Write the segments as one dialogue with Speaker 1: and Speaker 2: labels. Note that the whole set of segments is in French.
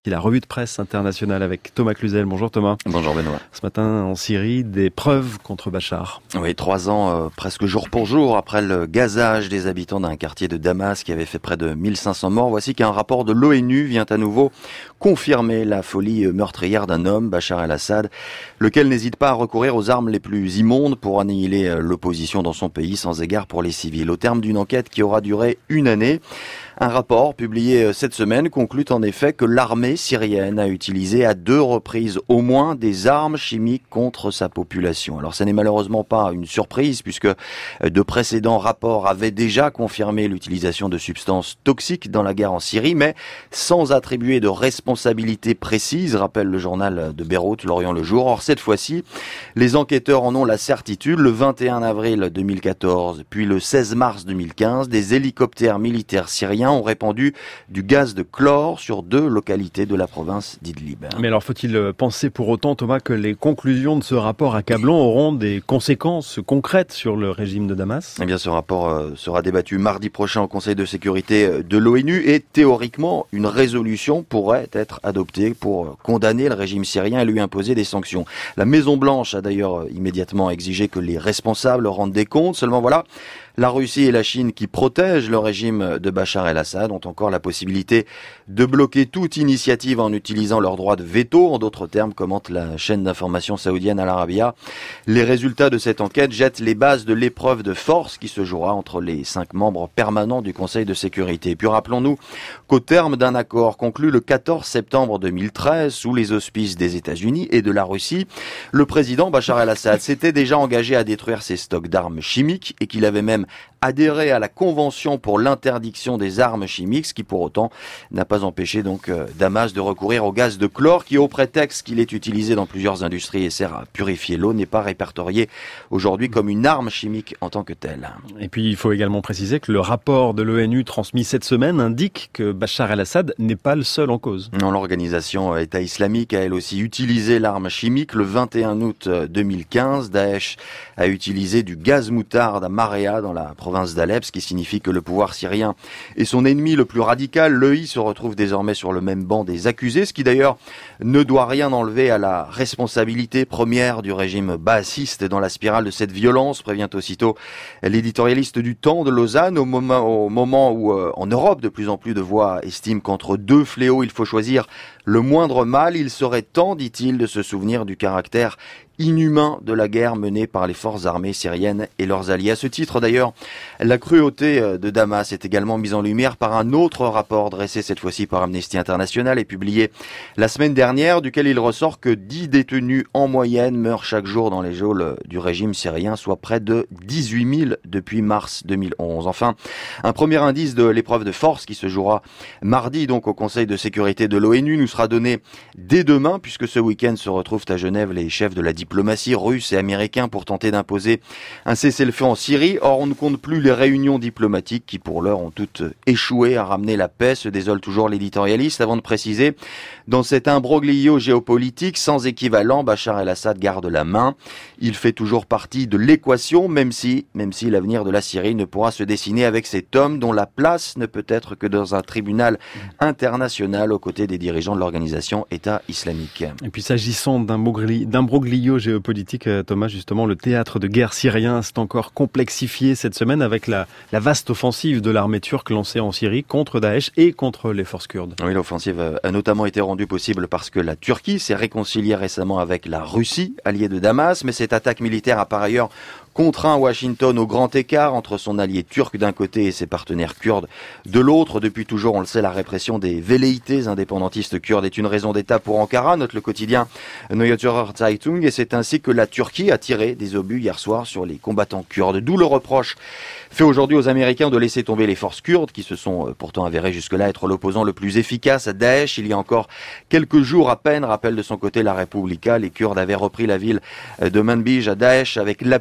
Speaker 1: La revue de presse internationale avec Thomas Cluzel. Bonjour Thomas.
Speaker 2: Bonjour Benoît.
Speaker 1: Ce matin en Syrie, des preuves contre Bachar.
Speaker 2: Oui, 3 ans presque jour pour jour après le gazage des habitants d'un quartier de Damas qui avait fait près de 1500 morts. Voici qu'un rapport de l'ONU vient à nouveau confirmer la folie meurtrière d'un homme, Bachar el-Assad, lequel n'hésite pas à recourir aux armes les plus immondes pour annihiler l'opposition dans son pays sans égard pour les civils. Au terme d'une enquête qui aura duré 1 année, un rapport publié cette semaine conclut en effet que l'armée syrienne a utilisé à 2 reprises au moins des armes chimiques contre sa population. Alors ça n'est malheureusement pas une surprise puisque de précédents rapports avaient déjà confirmé l'utilisation de substances toxiques dans la guerre en Syrie, mais sans attribuer de responsabilité précise, rappelle le journal de Beyrouth, L'Orient le Jour. Or cette fois-ci, les enquêteurs en ont la certitude. Le 21 avril 2014, puis le 16 mars 2015, des hélicoptères militaires syriens ont répandu du gaz de chlore sur 2 localités de la province d'Idlib.
Speaker 1: Mais alors faut-il penser pour autant, Thomas, que les conclusions de ce rapport accablant auront des conséquences concrètes sur le régime de Damas ?
Speaker 2: Eh bien, ce rapport sera débattu mardi prochain au Conseil de sécurité de l'ONU et théoriquement, une résolution pourrait être adoptée pour condamner le régime syrien et lui imposer des sanctions. La Maison-Blanche a d'ailleurs immédiatement exigé que les responsables rendent des comptes. Seulement voilà, la Russie et la Chine qui protègent le régime de Bachar el-Assad ont encore la possibilité de bloquer toute initiative en utilisant leur droit de veto. En d'autres termes, commente la chaîne d'information saoudienne Al Arabiya, les résultats de cette enquête jettent les bases de l'épreuve de force qui se jouera entre les 5 membres permanents du Conseil de sécurité. Et puis rappelons-nous qu'au terme d'un accord conclu le 14 septembre 2013 sous les auspices des États-Unis et de la Russie, le président Bachar el-Assad s'était déjà engagé à détruire ses stocks d'armes chimiques et qu'il avait même adhéré à la Convention pour l'interdiction des armes chimiques, ce qui pour autant n'a pas empêché donc Damas de recourir au gaz de chlore qui, au prétexte qu'il est utilisé dans plusieurs industries et sert à purifier l'eau, n'est pas répertorié aujourd'hui comme une arme chimique en tant que telle.
Speaker 1: Et puis il faut également préciser que le rapport de l'ONU transmis cette semaine indique que Bachar el-Assad n'est pas le seul en cause.
Speaker 2: Non, l'organisation État islamique a elle aussi utilisé l'arme chimique. Le 21 août 2015, Daesh a utilisé du gaz moutarde à Marea dans la province d'Alep, ce qui signifie que le pouvoir syrien est son ennemi le plus radical. L'EI se retrouve désormais sur le même banc des accusés, ce qui d'ailleurs ne doit rien enlever à la responsabilité première du régime baathiste dans la spirale de cette violence, prévient aussitôt l'éditorialiste du Temps de Lausanne, au moment où en Europe de plus en plus de voix estiment qu'entre 2 fléaux il faut choisir le moindre mal. Il serait temps, dit-il, de se souvenir du caractère inhumain de la guerre menée par les forces armées syriennes et leurs alliés. À ce titre d'ailleurs, la cruauté de Damas est également mise en lumière par un autre rapport dressé cette fois-ci par Amnesty International et publié la semaine dernière, duquel il ressort que 10 détenus en moyenne meurent chaque jour dans les geôles du régime syrien, soit près de 18 000 depuis mars 2011. Enfin, un premier indice de l'épreuve de force qui se jouera mardi donc au Conseil de sécurité de l'ONU nous sera donné dès demain, puisque ce week-end se retrouvent à Genève les chefs de la diplomatie russe et américain pour tenter d'imposer un cessez-le-feu en Syrie. Or, on ne compte plus les réunions diplomatiques qui, pour l'heure, ont toutes échoué à ramener la paix, se désole toujours l'éditorialiste, avant de préciser, dans cet imbroglio géopolitique sans équivalent, Bachar el-Assad garde la main. Il fait toujours partie de l'équation, même si l'avenir de la Syrie ne pourra se dessiner avec cet homme dont la place ne peut être que dans un tribunal international aux côtés des dirigeants de l'organisation État islamique.
Speaker 1: Et puis s'agissant d'imbroglio géopolitique, Thomas, justement, le théâtre de guerre syrien s'est encore complexifié cette semaine avec la vaste offensive de l'armée turque lancée en Syrie contre Daesh et contre les forces kurdes.
Speaker 2: Oui, l'offensive a notamment été rendue possible parce que la Turquie s'est réconciliée récemment avec la Russie, alliée de Damas, mais cette attaque militaire a par ailleurs contraint Washington au grand écart entre son allié turc d'un côté et ses partenaires kurdes de l'autre. Depuis toujours, on le sait, la répression des velléités indépendantistes kurdes est une raison d'État pour Ankara, note le quotidien Neue Zürcher Zeitung, et c'est ainsi que la Turquie a tiré des obus hier soir sur les combattants kurdes. D'où le reproche fait aujourd'hui aux Américains de laisser tomber les forces kurdes, qui se sont pourtant avérées jusque-là être l'opposant le plus efficace à Daesh. Il y a encore quelques jours à peine, rappelle de son côté la Republika, les Kurdes avaient repris la ville de Manbij à Daesh avec l'appui de l'US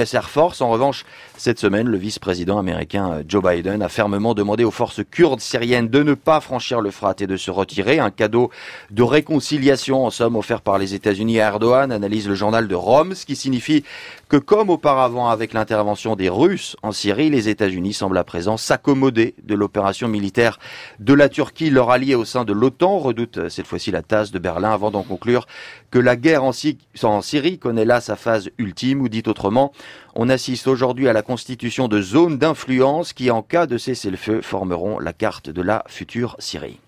Speaker 2: US Air Force. En revanche, cette semaine, le vice-président américain Joe Biden a fermement demandé aux forces kurdes syriennes de ne pas franchir l'Euphrate et de se retirer. Un cadeau de réconciliation, en somme, offert par les États-Unis à Erdogan, analyse le journal de Rome, ce qui signifie que comme auparavant avec l'intervention des Russes en Syrie, les États-Unis semblent à présent s'accommoder de l'opération militaire de la Turquie. Leur allié au sein de l'OTAN redoute cette fois-ci la tasse de Berlin avant d'en conclure que la guerre en Syrie connaît là sa phase ultime, ou dit autrement, on assiste aujourd'hui à la constitution de zones d'influence qui, en cas de cessez-le-feu, formeront la carte de la future Syrie.